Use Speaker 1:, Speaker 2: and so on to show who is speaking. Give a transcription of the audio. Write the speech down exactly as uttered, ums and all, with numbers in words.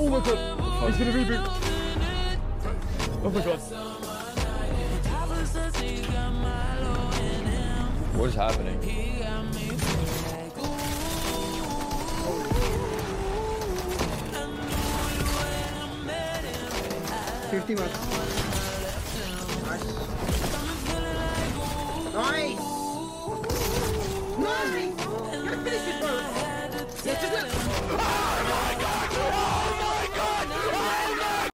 Speaker 1: Oh my god! He's gonna reboot! Oh my god. What is happening?
Speaker 2: fifty bucks. Nice. Nice!